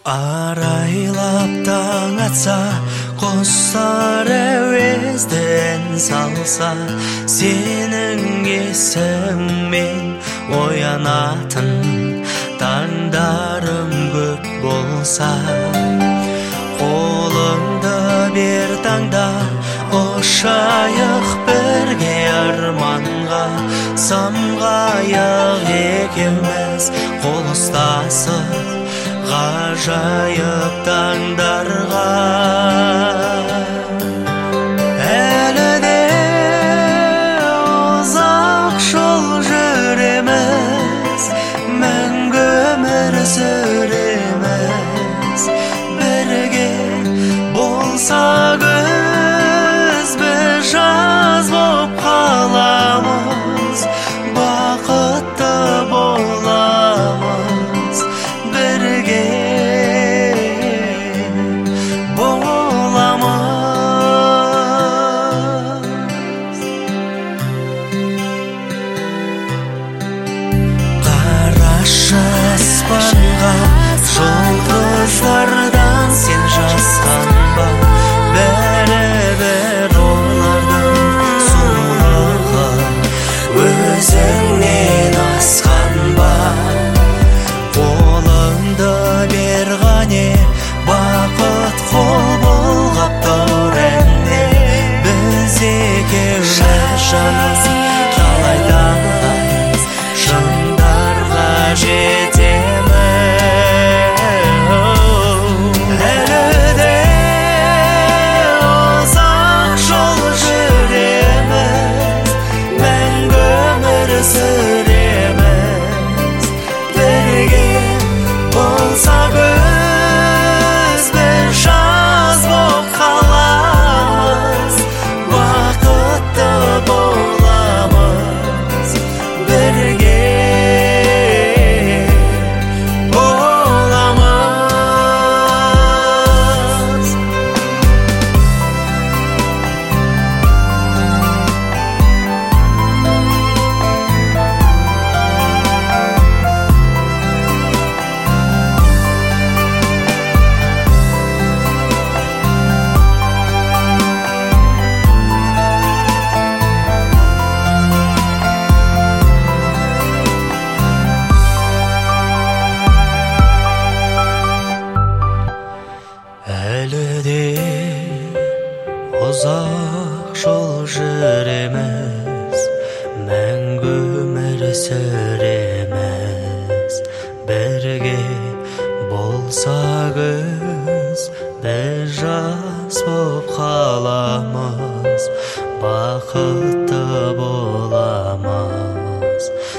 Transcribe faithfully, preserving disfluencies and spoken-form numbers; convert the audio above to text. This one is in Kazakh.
Арайлап таң атса, құстар әуезден салса, сенің есіммен оянатын таңдарым көп болса, қолыңды бер таңда, ұшайық бірге арманға, самғайық екеуміз қол ұстасып ғажайып таңдарға. Әлі де ұзақ жол жүреміз, мәңгі өмір сүреміз, бірге болса күз, біз жаз боп қаламыз, бақытты боламыз, бірге боламыз. Қарашы аспанға, жұлдыздардан сен жасқан ба, бәрібір олардың сұлулығы өзіңнен асқан ба. Қолыңды бер ғане, бақыт қол бұлғап тұр әнде, біз екеуміз жанымыз талай талай шыңдарға жетеміз. Әлі де ұзақ жол жүреміз, мәңгі өмір сүреміз, бірге болса күз, біз жаз боп қаламыз, бақытты боламыз, бірге боламыз. Әлі де ұзақ жол жүреміз, мәңгі өмір сүреміз, бірге болса күз, біз жаз боп қаламыз, бақытты боламыз,